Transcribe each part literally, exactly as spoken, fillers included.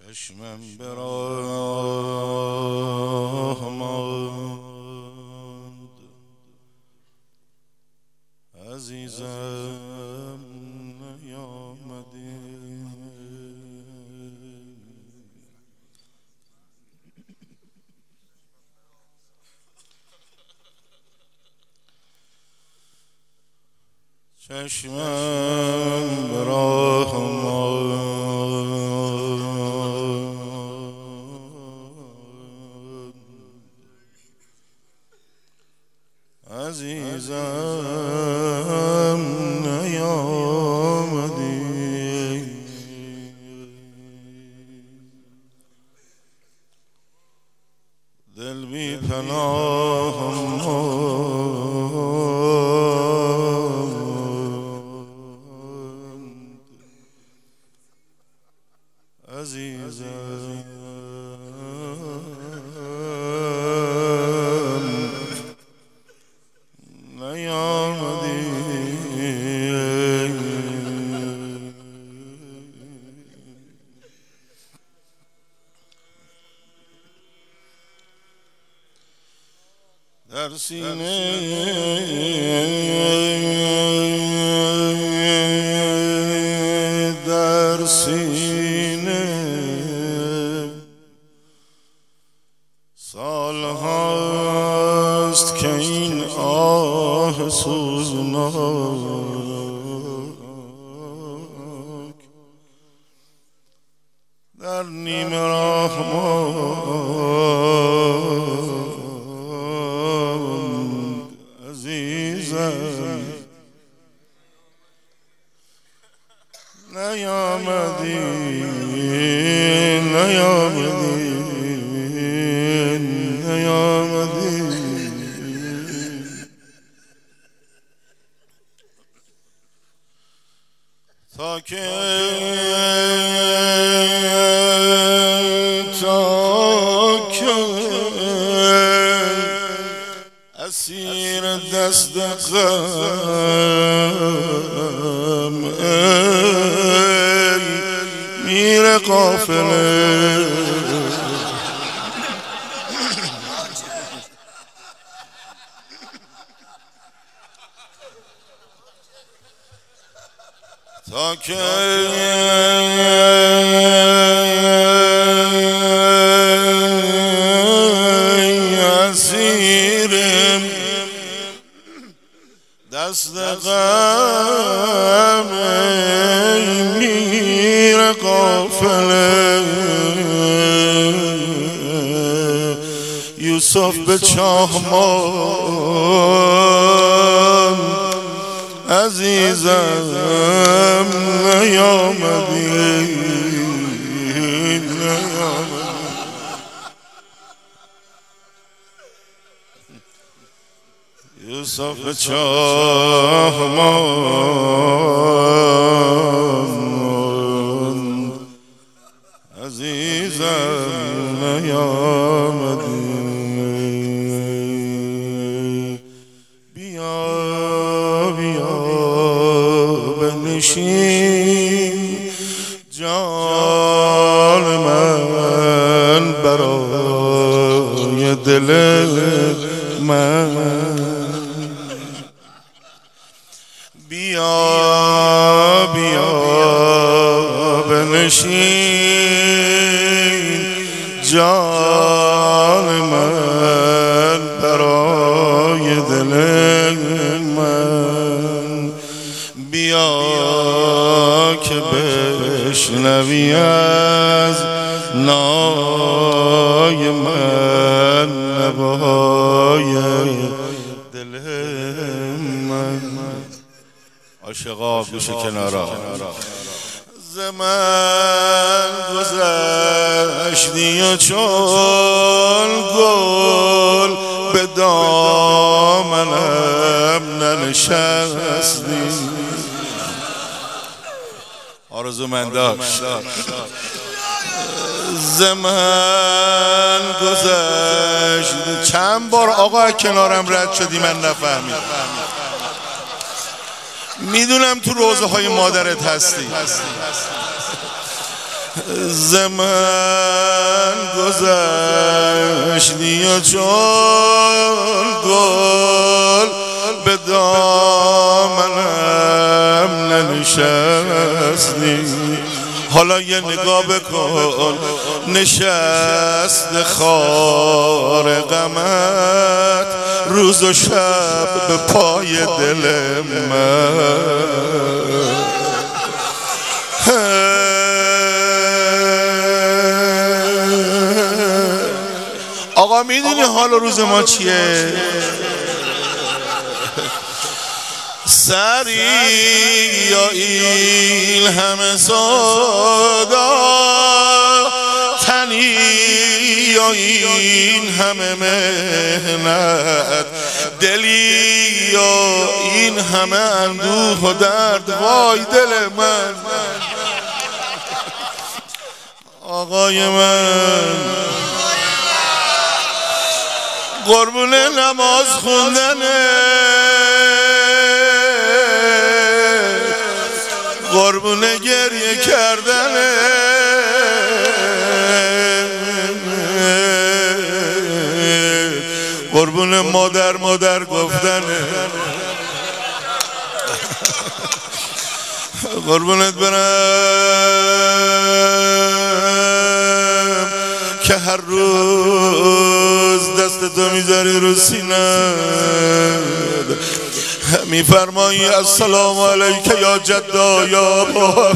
چشمم به راه ماند عزیزم نیامدی چشمم به راه عزیزم نیامدی دل بی پناه ماند عزیزم در سینه در سینه سال هاست که این آه سوزناک در نیمه راه ماند عزیزم نیامدی نیامدی نیامدی تا که تا که اسیر دست غم ای میر قافله تا که اسیر دست غم ای میر قافله یوسف به چاه ماند عزیزم نیامدی نیامدی یوسف به چاه ماند عزیزم نیامدی بنشین جان من برای دل من بیا بیا بنشین جان من برای دل من بیا که بشنوی از نای من نوای دل من عاشقا گوش کنارا ز من گذشتی و چون گل به دامنم ننشستی آرزو من داشت ز من گذشت چند بار آقا کنارم رد شدی من نفهمیدم میدونم تو روزه های مادرت هستی زمان گذشتی و چون گل به دامنم ننشستی حالا یه نگاه بکن نشست خار غمت روز و شب به پای دل من آقا میدونی حال روز ما چیه؟ سری یا این همه سودا تنی یا این همه مهنت دلی یا این همه اندوه و درد وای دل من آقای من قربون نماز خوندنه قربون گریه کردنه قربون مادر مادر گفتنه قربونت برم که هر روز دست تو میذاری رو سینه میفرمایی السلام علیک یا جدا یا بابا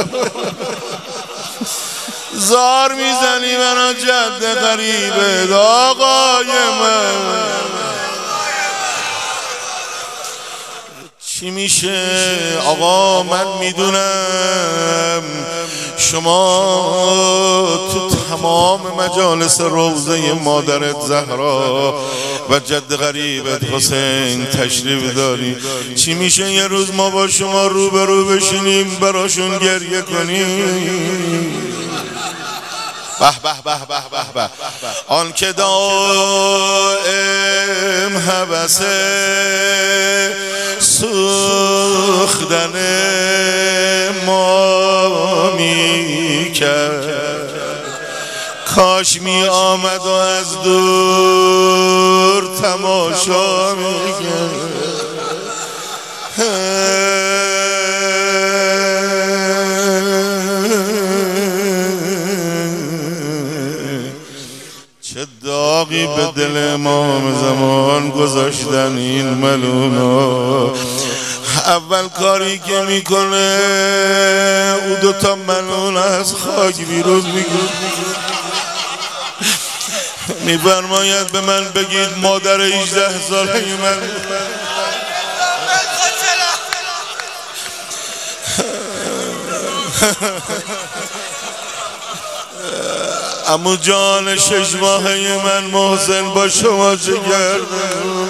زار میزنی منو جد غریبه آقای من چی میشه آقا من میدونم شما تو تمام مجالس روضه مادرت زهرا و جد غریبت حسین تشریف داری چی میشه یه روز ما با شما روبرو بشینیم براشون گریه کنیم به به به به به به آن که دائم هوسه سوختن ما میکرد کاش می آمد و از دور تماشا میکرد چه داغی به دل امام زمان گذاشتن این ملونا اول کاری که میکنه او دوتا ملون از خاک بیرون میگه میفرماید به من بگید مادر هجده ساله من عمو جان شش ماهه من محسن با شما چه کردم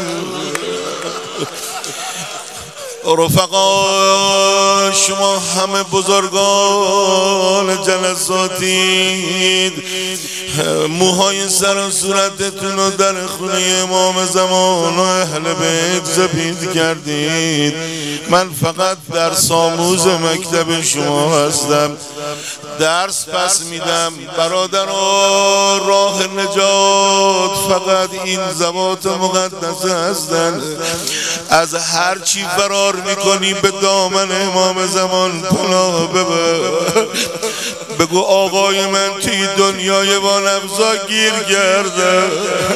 رفقا شما همه بزرگان جلساتید موهای سر و صورتتون رو در خونه امام زمان و اهل بیت سپید کردید من فقط در ساموز مکتب شما هستم درس پس میدم برادران راه نجات فقط این ذوات مقدسه هستند از هر چی فرار میکنی به دامن امام زمان پناه ببر بگو آقای من توی دنیای با نفسا گیر گرده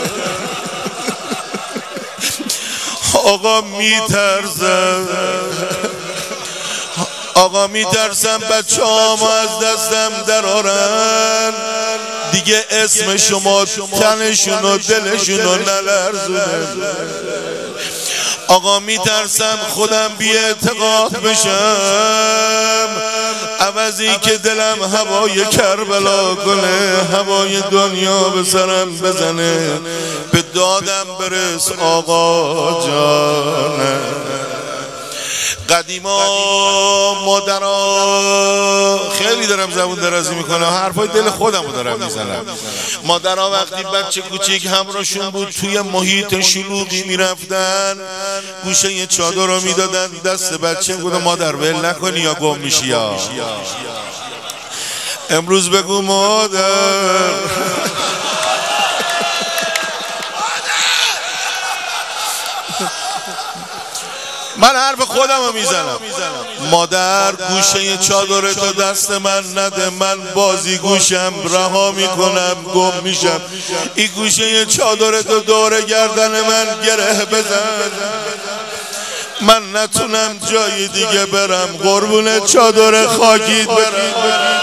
آقا میترسم آقا میترسم بچه هامو از دستم درارن دیگه اسم شما تنشون و دلشون رو نلرزونه آقا میترسم خودم بی اعتقاد بشم عوضی که دلم هوای کربلا کنه هوای دنیا به سرم بزنه به دادم برس آقا جانه قدیما مادرها خیلی دارم زبون درازی میکنم حرفای دل خودم رو دارم میزنم مادرها وقتی بچه کوچیک همراهشون بود توی محیط شلوغی میرفتن گوشه یه چادر رو میدادن دست بچه گفتن مادر ول نکنی یا گم میشی یا امروز بگو مادر. من حرف خودم رو میزنم. مادر گوشه چادر تو دست من نده، من بازی گوشم رها میکنم گم میشم. این گوشه چادر تو دور گردن من گره بزن، من نتونم جای دیگه برم، قربون چادر خاکیت برم.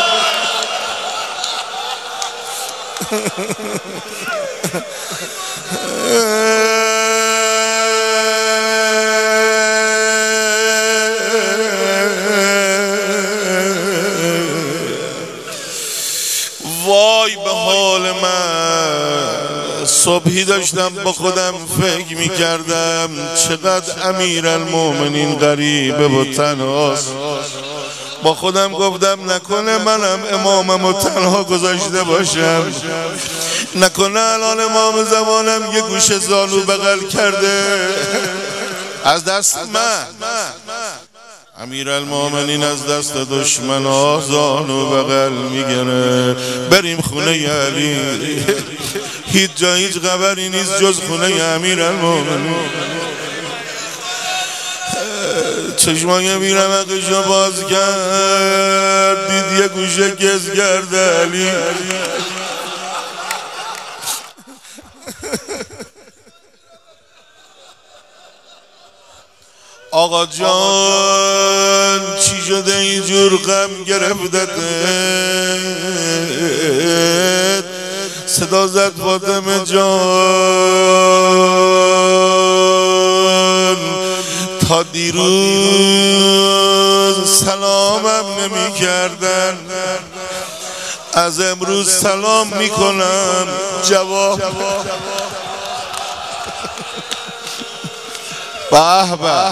وای به حال من. صبحی داشتم با خودم فکر میکردم چقدر امیرالمومنین غریبه و تنهاست. با خودم گفتم نکنه منم امامم و تنها گذاشته باشم، نکنه الان امام زمانم یه گوشه زانو بغل کرده از دست من. امیرالمومنین از دست دشمن ها زانو بغل میگیره. بریم خونه علی، هیچ جا هیچ خبری نیست جز خونه امیرالمومنین. چشمای بیرمقشو باز کرد، دید یه گوشه گز کرده علی. آقا جان چی شده اینجور غم گرفتت؟ صدا زد فاطمه جان تا دیروز سلامم نمی کردن، از امروز سلام میکنم جواب. به به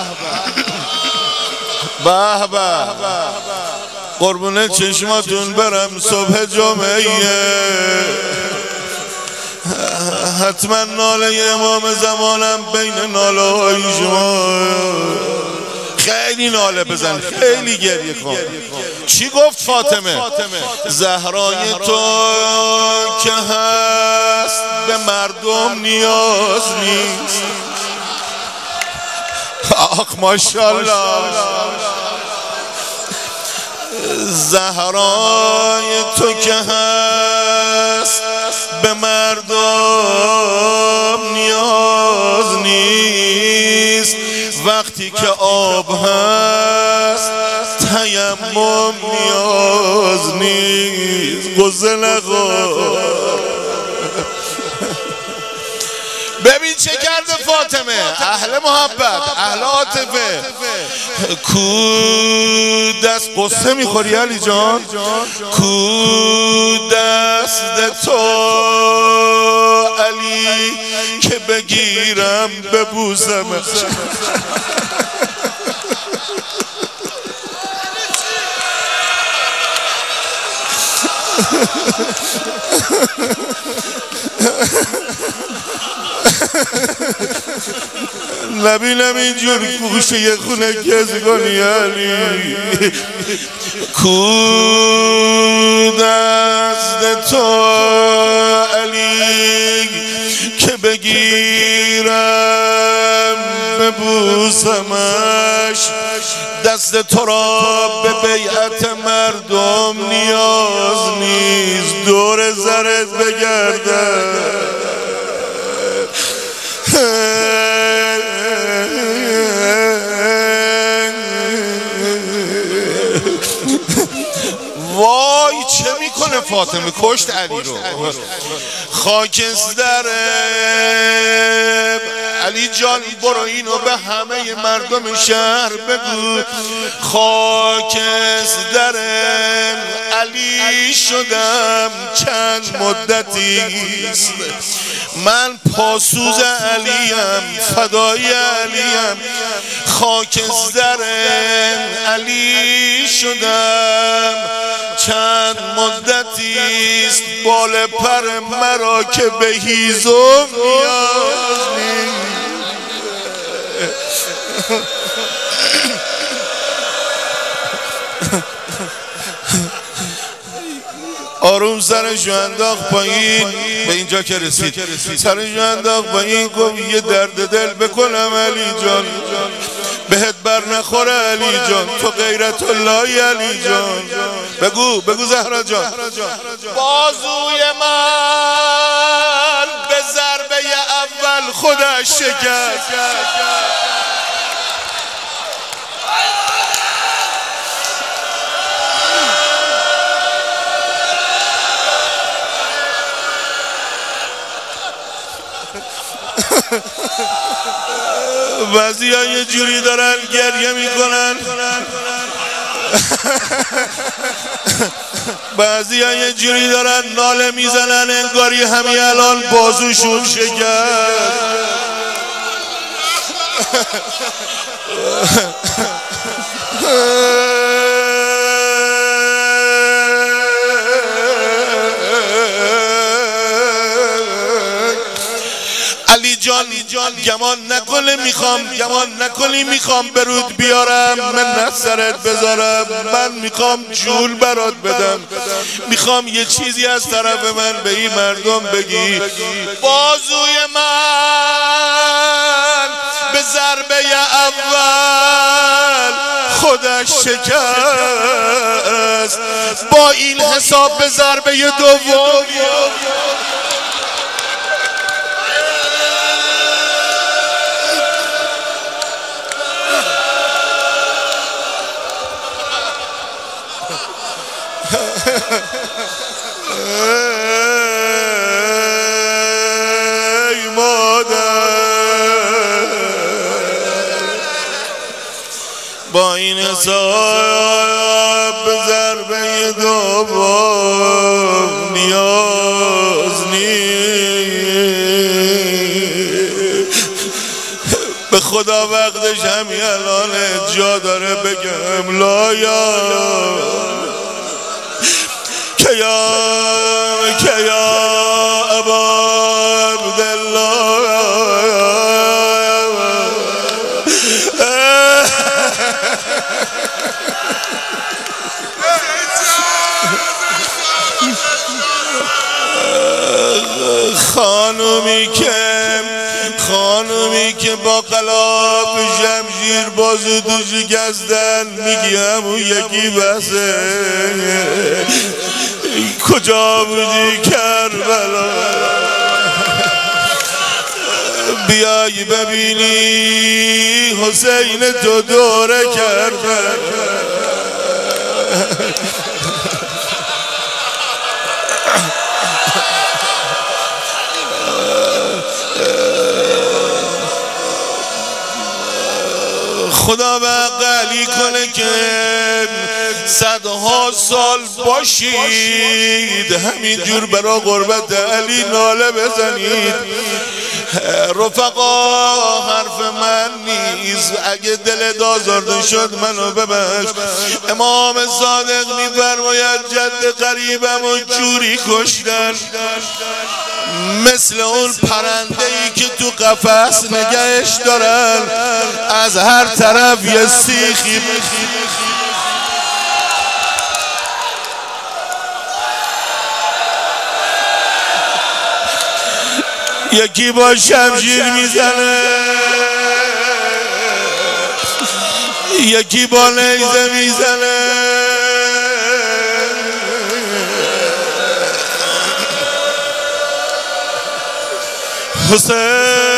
به به قربون چشماتون برم. صبح جمعه حتما ناله امام زمانم بین ناله های شما. خیلی ناله بزن، خیلی گریه کن. چی گفت فاطمه؟ زهرای تو که هست به مردم نیاز نیست. آخ ماشاءالله. زهرای تو که هست به مردم نیاز نیست، وقتی که آب هست تیمم نیاز نیست. قصه نخور. ببین چه کرده فاطمه، اهل محبت، اهل عاطفه. کو دست قصه میخوری علی جان؟ کو دست تو علی که بگیرم ببوسم. نبینم اینجور گوشه یه خونه گز کنی علی. کو دست تو علی که بگیرم ببوسمش، دست تو را به بیعت مردم نیاز نیست. دور زرت بگردم. وای چه میکنه فاطمه؟ کشت علی رو. خاکستر علی جان برو اینو به همه مردم شهر بگو. خاکستر علی شدم چند مدتیست، من پاسوز علیم، فدای علیم. خاکستر علی شدم چند مدتیست، بال پر مرا که به هیزم نیاز نیست. آروم سرشو انداخت پایین، به اینجا که رسید سرشو انداخت پایین، گفت یه درد دل بکنم علی جان، بهت بر نخوره علی جان، تو غیرت اللهی علی جان. بگو بگو زهرا جان. بازوی من به ضربه اول خودش شکست، بعضی ها یه جوری دارن گریه میکنن، بعضی ها یه جوری دارن ناله میزنن انگاری همین الان بازوشون شکست. علی جان گمان نکنه میخوام گمان نکنی میخوام برود بیارم، من سرت بذارم، من میخوام جول برات بدم، میخوام یه چیزی از طرف من به این مردم بگی. بازوی من به ضربه اول خودش شکست، با این حساب به ضربه دوم ای مادر، با این حساب به ضربه دوم نیاز نیست. به خدا وقتش همین الان جا داره بگم لا یا که یا که یا ابا عبدالله، خانومی که خانومی که با قلاب شمشیر بازو تو شکستن، میگی همون یکی بسه، کجا بودی کربلا؟ بیای ببینی حسین تو دوره کربلا. خدا به علی کنه که صدها سال باشید همینجور برا غربت علی ناله بزنید. رفقا حرف من نیست، اگه دل آزرده شد منو ببخش. امام صادق میفرماید جد قریبم و جوری کشتن مثل اون پرنده ای که تو قفس نگهش دارن، از هر طرف یه سیخی یکی با شمشیر میزنه، یکی با نیزه میزنه. حسین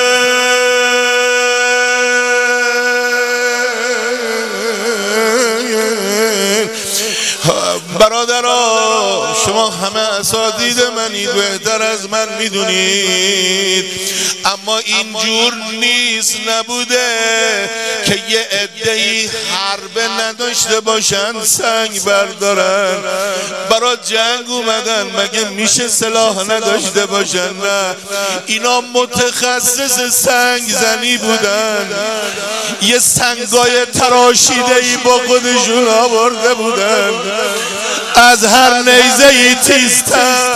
برادران، شما همه اساتید منید، بهتر از من میدونید، اما اینجور نیست نبوده که یه عده‌ای حربه نداشته باشن سنگ بردارن برای جنگ اومدن. مگه میشه سلاح نداشته باشن؟ نه، اینا متخصص سنگ زنی بودن، یه سنگای تراشیده‌ای با خودشون آورده بودن، از هر نیزه‌ای تیزتر،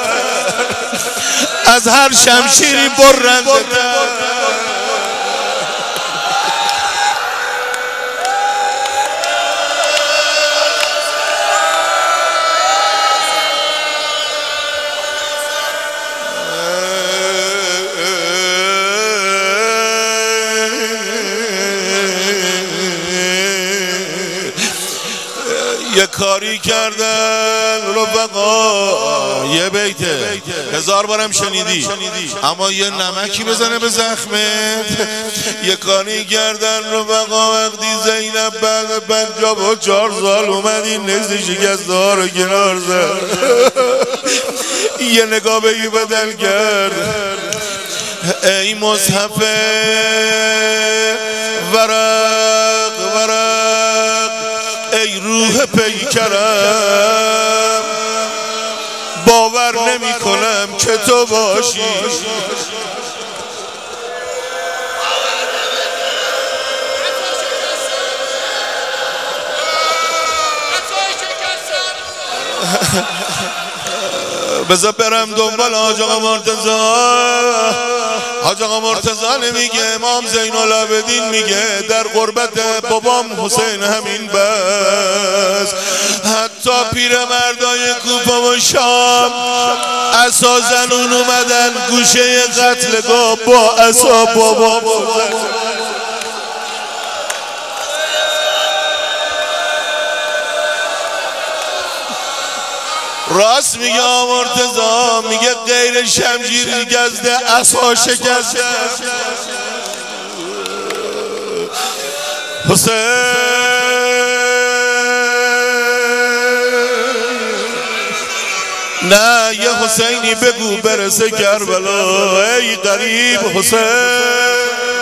از هر شمشیری برنده‌تر. کاری کردن رفقا، یه بیته هزار بارم شنیدی، اما یه نمکی بزنه به زخمت. یه کاری کردن رفقا وقتی زینب بعد پنجاه و چهار سال اومدی نزد شکسته ها رو کنار زد، یه نگاه به این بدل کرد. ای مصحف ورق ورق، ای روح پیکرم، باور نمی کنم که تو باشی. بذار برم دنبال حاج آقا مرتضی. حاج آقا مرتضی نمیگه، امام زین العابدین میگه در غربت بابام حسین همین بس. حتی پیرمردای کوفه و شام عصا زنون اومدن گوشه قتلگاه با عصا بابام. راست میگه مرتضی، میگه غیر شمشیر گزده عصا شکسته. حسین نه یه حسینی بگو برسه کربلا، ای غریب حسین.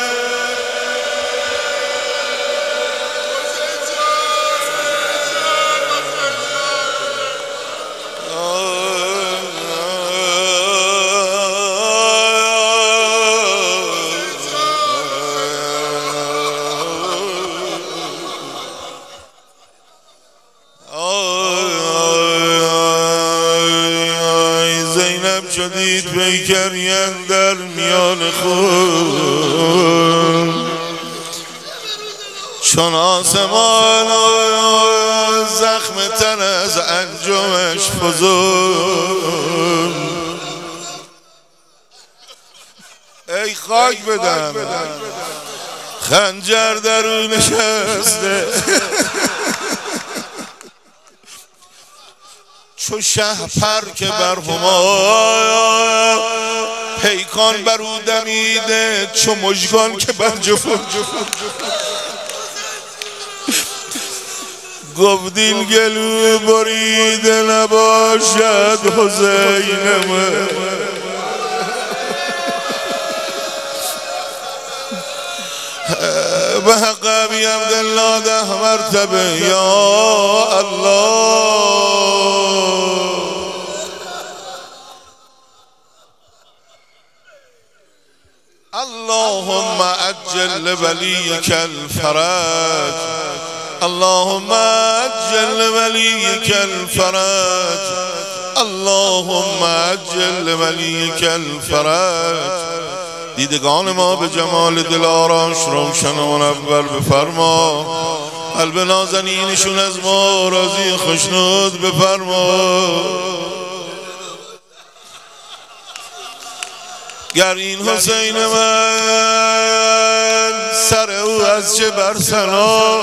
شدید پیکریم در میان خون، چون آسمان زخم تن از انجمش فزون. ای خاک بدم خنجر در او نشسته، چو شهپر که بر هما پیکان بر او دمیده، چو مژگان که بر جفون. گفتین گلو بریده نباشد حسین من، به حق ابی عبدالله ده مرتبه یا الله. اللهم عجل لوليك الفرج، اللهم عجل لوليك الفرج، اللهم عجل لوليك الفرج. دیدگان ما به جمال دلاراش روشن و منور بفرما، قلب نازنینشون از ما راضی خوشنود بفرما. گر این حسین من سر او از چه برسنا،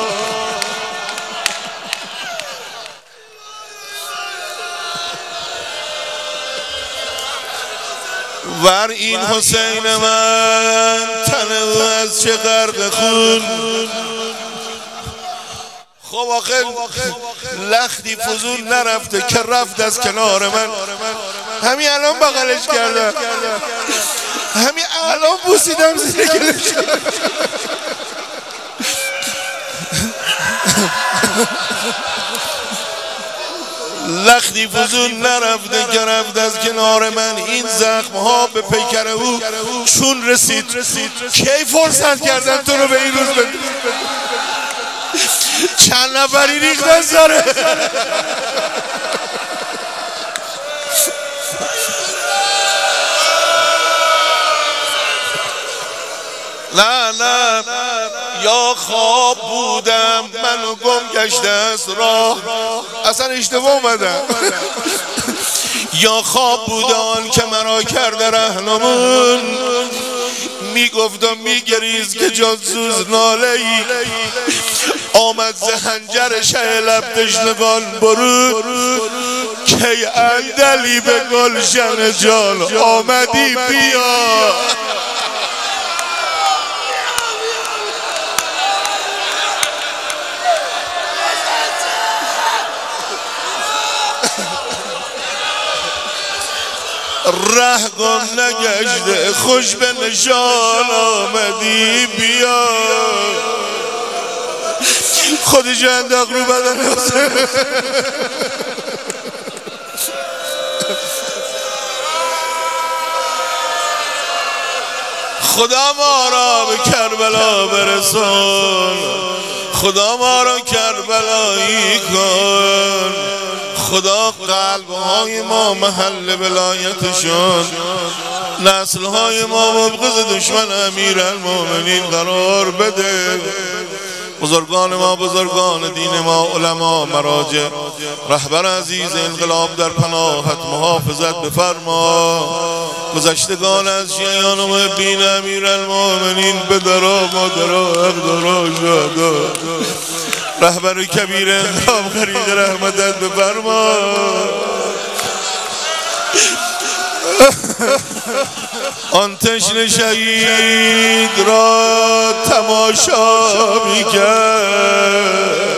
ور این حسین من تن او از چه غرق خون. خب آخه لختی فزون نرفته که رفت از کنار من، همین الان بغلش کردم، همین الان بوسیدم زیر گلش. لختی فزون نرفته که رفت از کنار من. این زخم ها به پیکر او چون رسید، کی فرصت کردن تو رو به این روز بده؟ چند نفری ریختن سره. نه نه یا خواب بودم منو گم گشته است راه، اصلا اشتباه اومدم. یا خواب بودان که مرا کرده رهنمون، میگفت و میگریز که جانسوز ناله ای آمد زهنجر شه لب تشنگان برود که اندلی به گلشن جان آمدی بیا. ره گم نگشته خوش به نشان آمدی بیا. خودش انداخت رو بدن خدا ما را به کربلا برسان، خدا ما را کربلایی کن، خدا قلبهای ما محل ولایتشون، نسلهای ما مبغض دشمن امیرالمومنین قرار بده. بزرگان ما، بزرگان دین ما، علما، مراجع، رهبر عزیز انقلاب در پناهت محافظت بفرما. گذشتگان از شیعیان و محبین امیرالمومنین به درا مادرا اقدارا شهدا، رهبر کبیر انقلاب غریق رحمتت بفرما. آن تشنه شهید را تماشا میکرد،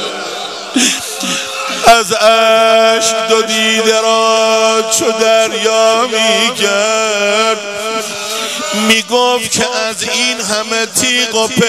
از اشک دو دیده را چو دریا میکرد، میگفت که از این همه تیغ و